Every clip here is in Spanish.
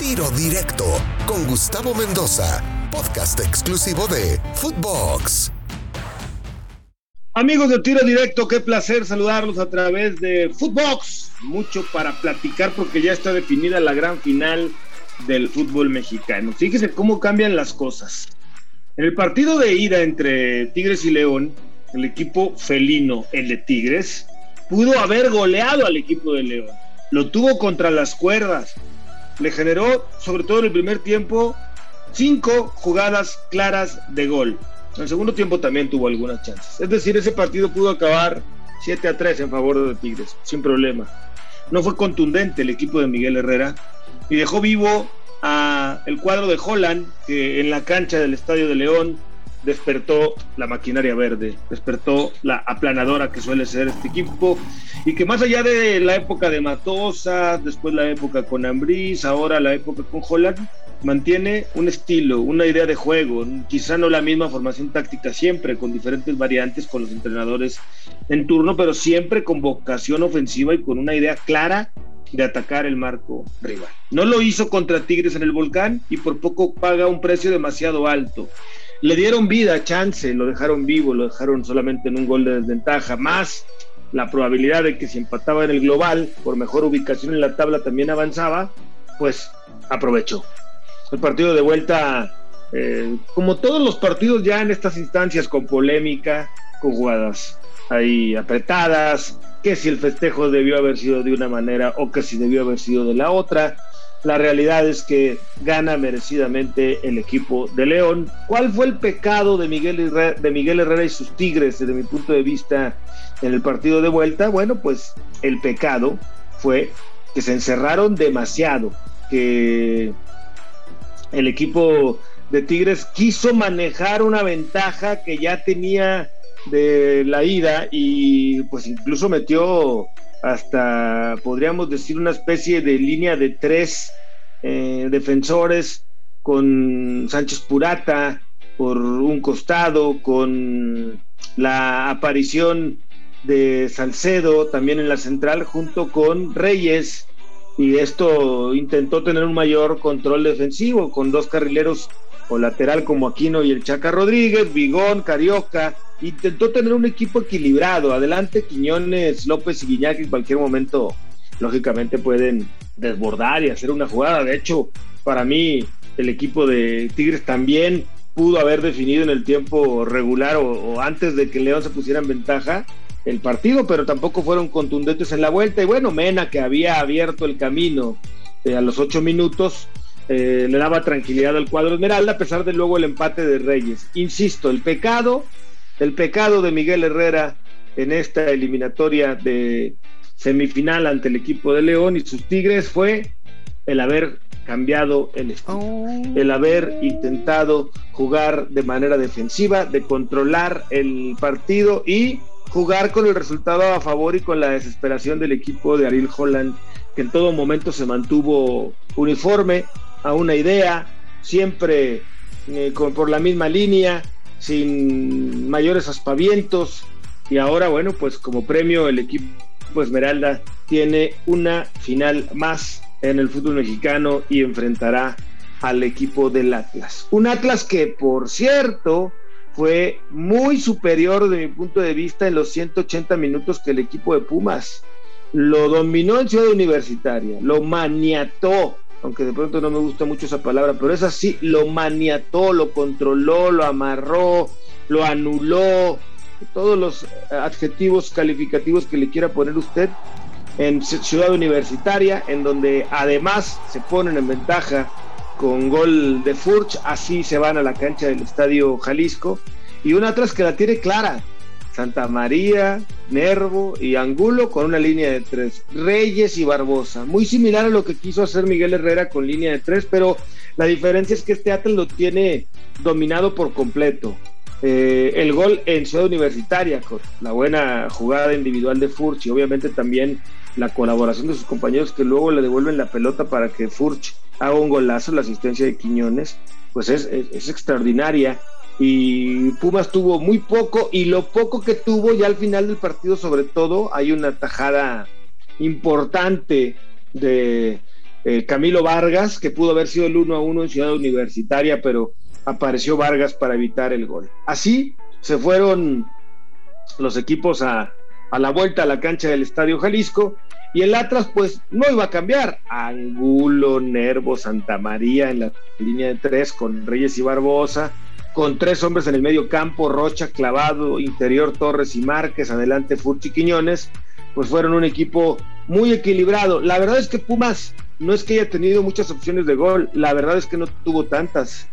Tiro Directo con Gustavo Mendoza, podcast exclusivo de Footbox. Amigos de Tiro Directo, qué placer saludarlos a través de Footbox. Mucho para platicar porque ya está definida la gran final del fútbol mexicano. Fíjense cómo cambian las cosas. En el partido de ida entre Tigres y León, el equipo felino, el de Tigres, pudo haber goleado al equipo de León. Lo tuvo contra las cuerdas. Le generó, sobre todo en el primer tiempo, 5 jugadas claras de gol. En el segundo tiempo también tuvo algunas chances. Es decir, ese partido pudo acabar 7-3 en favor de Tigres, sin problema. No fue contundente el equipo de Miguel Herrera y dejó vivo a el cuadro de Holland, que en la cancha del Estadio de León despertó la maquinaria verde, despertó la aplanadora que suele ser este equipo, y que más allá de la época de Matosas, después la época con Ambriz, ahora la época con Holland, mantiene un estilo, una idea de juego, quizá no la misma formación táctica siempre, con diferentes variantes con los entrenadores en turno, pero siempre con vocación ofensiva y con una idea clara de atacar el marco rival. No lo hizo contra Tigres en el Volcán y por poco paga un precio demasiado alto. Le dieron vida, chance, lo dejaron vivo, lo dejaron solamente en un gol de desventaja, más la probabilidad de que si empataba en el global, por mejor ubicación en la tabla también avanzaba, pues aprovechó. El partido de vuelta, como todos los partidos ya en estas instancias, con polémica, con jugadas ahí apretadas, que si el festejo debió haber sido de una manera o que si debió haber sido de la otra. La realidad es que gana merecidamente el equipo de León. ¿Cuál fue el pecado de Miguel Herrera y sus Tigres desde mi punto de vista en el partido de vuelta? Bueno, pues el pecado fue que se encerraron demasiado, que el equipo de Tigres quiso manejar una ventaja que ya tenía de la ida y pues incluso metió hasta, podríamos decir, una especie de línea de 3 defensores, con Sánchez Purata por un costado, con la aparición de Salcedo también en la central, junto con Reyes, y esto intentó tener un mayor control defensivo, con 2 carrileros o lateral como Aquino y el Chaca Rodríguez, Vigón, Carioca. Intentó tener un equipo equilibrado. Adelante Quiñones, López y Guiñac en cualquier momento lógicamente pueden desbordar y hacer una jugada. De hecho, para mí el equipo de Tigres también pudo haber definido en el tiempo regular o antes de que León se pusiera en ventaja el partido, pero tampoco fueron contundentes en la vuelta. Y bueno, Mena, que había abierto el camino a los 8 minutos, le daba tranquilidad al cuadro Esmeralda, a pesar de luego el empate de Reyes. Insisto, el pecado de Miguel Herrera en esta eliminatoria de semifinal ante el equipo de León y sus Tigres fue el haber cambiado el estilo, el haber intentado jugar de manera defensiva, de controlar el partido y jugar con el resultado a favor y con la desesperación del equipo de Ariel Holland, que en todo momento se mantuvo uniforme a una idea, siempre por la misma línea, sin mayores aspavientos. Y ahora, bueno, pues como premio el equipo Esmeralda tiene una final más en el fútbol mexicano y enfrentará al equipo del Atlas. Un Atlas que, por cierto, fue muy superior desde mi punto de vista en los 180 minutos que el equipo de Pumas. Lo dominó en Ciudad Universitaria, lo maniató, aunque de pronto no me gusta mucho esa palabra, pero es así, lo maniató, lo controló, lo amarró, lo anuló, todos los adjetivos calificativos que le quiera poner usted, en Ciudad Universitaria, en donde además se ponen en ventaja con gol de Furch. Así se van a la cancha del Estadio Jalisco, y un Atlas que la tiene clara: Santa María, Nervo y Angulo con una línea de 3, Reyes y Barbosa, muy similar a lo que quiso hacer Miguel Herrera con línea de 3, pero la diferencia es que este Atlas lo tiene dominado por completo. El gol en Ciudad Universitaria, con la buena jugada individual de Furch y obviamente también la colaboración de sus compañeros que luego le devuelven la pelota para que Furch haga un golazo, la asistencia de Quiñones, pues es extraordinaria. Y Pumas tuvo muy poco, y lo poco que tuvo ya al final del partido, sobre todo hay una tajada importante de Camilo Vargas, que pudo haber sido el 1-1 en Ciudad Universitaria, pero apareció Vargas para evitar el gol. Así se fueron los equipos a la vuelta a la cancha del Estadio Jalisco, y el Atlas pues no iba a cambiar. Angulo, Nervo, Santamaría en la línea de 3 con Reyes y Barbosa, con 3 hombres en el medio campo, Rocha, Clavado, interior Torres y Márquez, adelante Furchi Quiñones, pues fueron un equipo muy equilibrado. La verdad es que Pumas no es que haya tenido muchas opciones de gol, la verdad es que no tuvo tantas.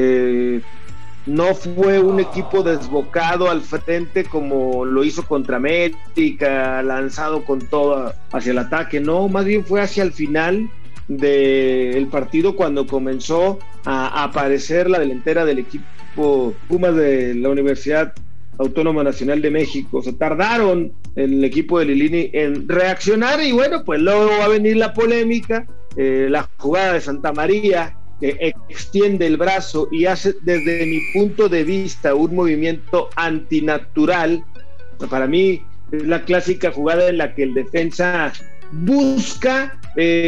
No fue un equipo desbocado al frente como lo hizo contra América, lanzado con todo hacia el ataque, no, más bien fue hacia el final del partido cuando comenzó a aparecer la delantera del equipo Pumas de la Universidad Autónoma Nacional de México. Se tardaron el equipo de Lilini en reaccionar, y bueno, pues luego va a venir la polémica, la jugada de Santamaría, que extiende el brazo y hace, desde mi punto de vista, un movimiento antinatural. Para mí es la clásica jugada en la que el defensa busca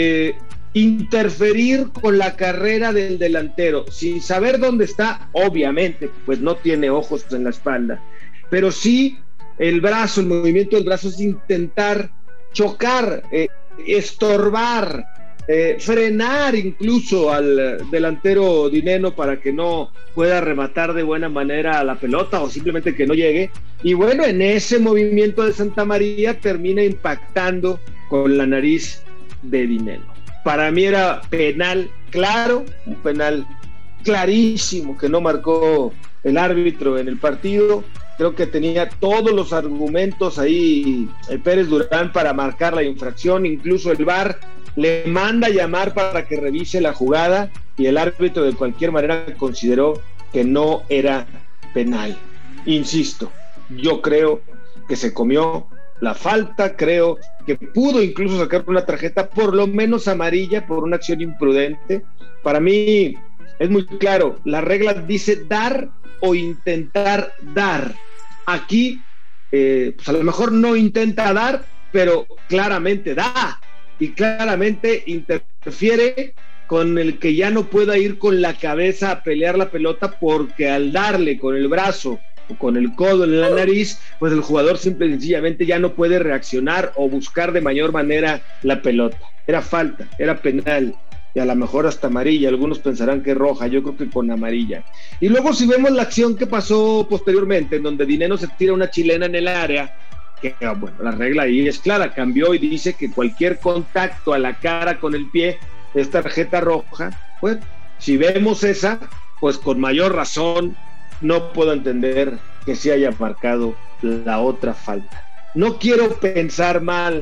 interferir con la carrera del delantero, sin saber dónde está, obviamente, pues no tiene ojos en la espalda, pero sí el brazo, el movimiento del brazo es intentar chocar, estorbar, frenar incluso al delantero dineno para que no pueda rematar de buena manera a la pelota o simplemente que no llegue. Y bueno, en ese movimiento de Santamaría termina impactando con la nariz de Dineno. Para mí era penal claro, un penal clarísimo que no marcó el árbitro en el partido. Creo que tenía todos los argumentos ahí Pérez Durán para marcar la infracción. Incluso el VAR le manda a llamar para que revise la jugada y el árbitro de cualquier manera consideró que no era penal. Insisto, yo creo que se comió la falta, creo que pudo incluso sacar una tarjeta por lo menos amarilla por una acción imprudente. Para mí es muy claro, la regla dice dar o intentar dar. Aquí pues a lo mejor no intenta dar, pero claramente da y claramente interfiere con el que ya no pueda ir con la cabeza a pelear la pelota, porque al darle con el brazo o con el codo en la nariz, pues el jugador simple y sencillamente ya no puede reaccionar o buscar de mayor manera la pelota. Era falta, era penal, y a lo mejor hasta amarilla. Algunos pensarán que es roja, yo creo que con amarilla. Y luego si vemos la acción que pasó posteriormente, en donde Dineno se tira una chilena en el área, que bueno, la regla ahí es clara, cambió y dice que cualquier contacto a la cara con el pie es tarjeta roja. Pues si vemos esa, pues con mayor razón no puedo entender que se haya marcado la otra falta. No quiero pensar mal,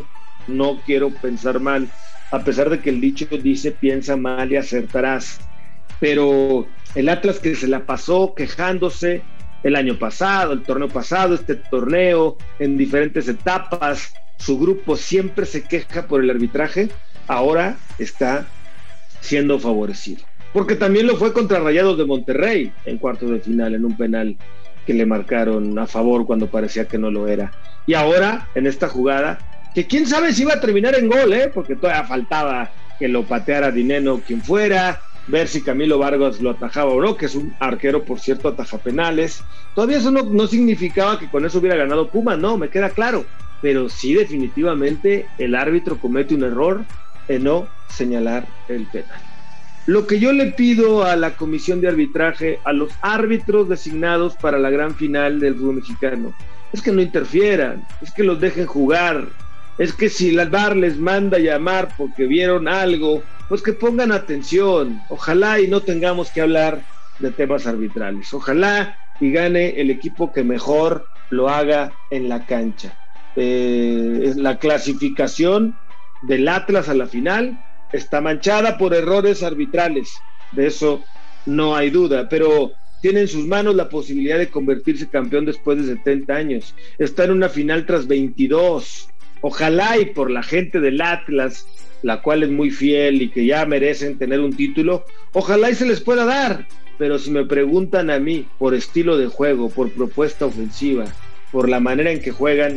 a pesar de que el dicho dice piensa mal y acertarás, pero el Atlas, que se la pasó quejándose el año pasado, el torneo pasado, este torneo, en diferentes etapas, su grupo siempre se queja por el arbitraje, ahora está siendo favorecido. Porque también lo fue contra Rayados de Monterrey en cuartos de final, en un penal que le marcaron a favor cuando parecía que no lo era. Y ahora, en esta jugada, que quién sabe si iba a terminar en gol, porque todavía faltaba que lo pateara Dineno quien fuera, ver si Camilo Vargas lo atajaba o no, que es un arquero, por cierto, ataja penales. Todavía eso no significaba que con eso hubiera ganado Pumas, no, me queda claro, pero sí definitivamente el árbitro comete un error en no señalar el penal. Lo que yo le pido a la comisión de arbitraje, a los árbitros designados para la gran final del fútbol mexicano, es que no interfieran, es que los dejen jugar, es que si el VAR les manda llamar porque vieron algo, pues que pongan atención. Ojalá y no tengamos que hablar de temas arbitrales, ojalá y gane el equipo que mejor lo haga en la cancha. La clasificación del Atlas a la final está manchada por errores arbitrales, de eso no hay duda, pero tiene en sus manos la posibilidad de convertirse campeón después de 70 años, está en una final tras 22, ojalá y por la gente del Atlas, la cual es muy fiel y que ya merecen tener un título, ojalá y se les pueda dar, pero si me preguntan a mí por estilo de juego, por propuesta ofensiva, por la manera en que juegan,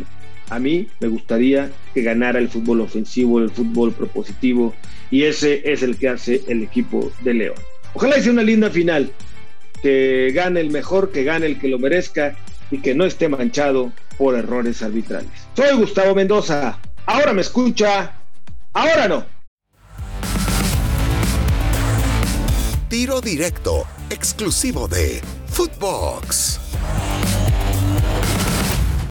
A mí me gustaría que ganara el fútbol ofensivo, el fútbol propositivo, y ese es el que hace el equipo de León. Ojalá sea una linda final, que gane el mejor, que gane el que lo merezca y que no esté manchado por errores arbitrales. Soy Gustavo Mendoza. Ahora me escucha, ahora no. Tiro directo, exclusivo de Footbox.